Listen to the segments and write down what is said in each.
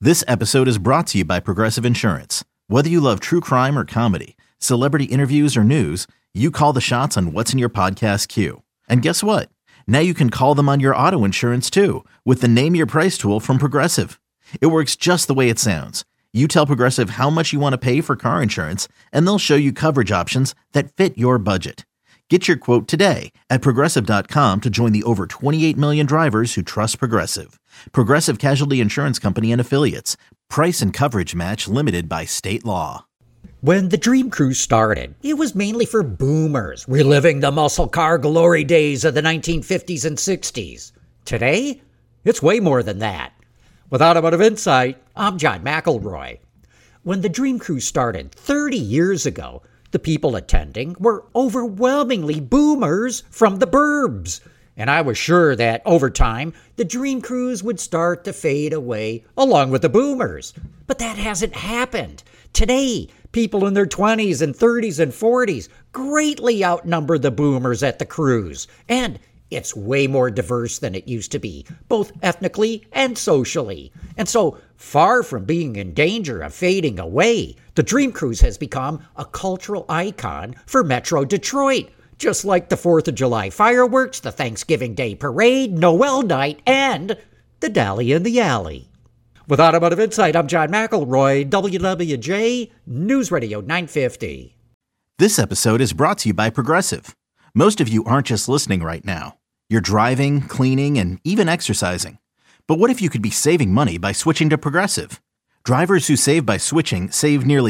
This episode is brought to you by Progressive Insurance. Whether you love true crime or comedy, celebrity interviews or news, you call the shots on what's in your podcast queue. And guess what? Now you can call them on your auto insurance too with the Name Your Price tool from Progressive. It works just the way it sounds. You tell Progressive how much you want to pay for car insurance, and they'll show you coverage options that fit your budget. Get your quote today at Progressive.com to join the over 28 million drivers who trust Progressive. Progressive Casualty Insurance Company and Affiliates. Price and coverage match limited by state law. When the Dream Cruise started, it was mainly for boomers, reliving the muscle car glory days of the 1950s and 60s. Today, it's way more than that. With Automotive Insight, I'm John McElroy. When the Dream Cruise started 30 years ago, the people attending were overwhelmingly boomers from the burbs. And I was sure that over time, the Dream Cruise would start to fade away along with the boomers. But that hasn't happened. Today, people in their 20s and 30s and 40s greatly outnumber the boomers at the cruise. And it's way more diverse than it used to be, both ethnically and socially. And so, far from being in danger of fading away, the Dream Cruise has become a cultural icon for Metro Detroit, just like the 4th of July fireworks, the Thanksgiving Day Parade, Noel Night, and the Dally in the Alley. With Automotive Insight, I'm John McElroy, WWJ News Radio 950. This episode is brought to you by Progressive. Most of you aren't just listening right now. You're driving, cleaning, and even exercising. But what if you could be saving money by switching to Progressive? Drivers who save by switching save nearly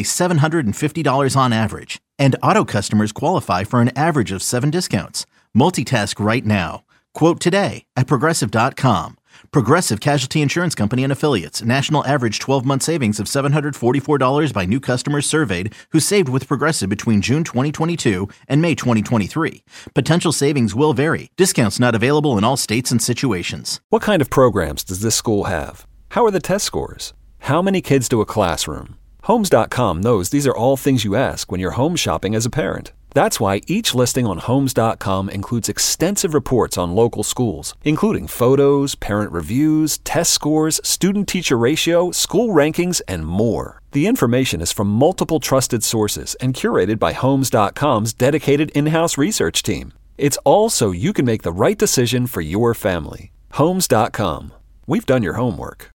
$750 on average, and auto customers qualify for an average of 7 discounts. Multitask right now. Quote today at Progressive.com. Progressive Casualty Insurance Company and Affiliates. National average 12-month savings of $744 by new customers surveyed who saved with Progressive between June 2022 and May 2023. Potential savings will vary. Discounts not available in all states and situations. What kind of programs does this school have? How are the test scores? How many kids to a classroom? Homes.com knows these are all things you ask when you're home shopping as a parent. That's why each listing on Homes.com includes extensive reports on local schools, including photos, parent reviews, test scores, student-teacher ratio, school rankings, and more. The information is from multiple trusted sources and curated by Homes.com's dedicated in-house research team. It's all so you can make the right decision for your family. Homes.com. We've done your homework.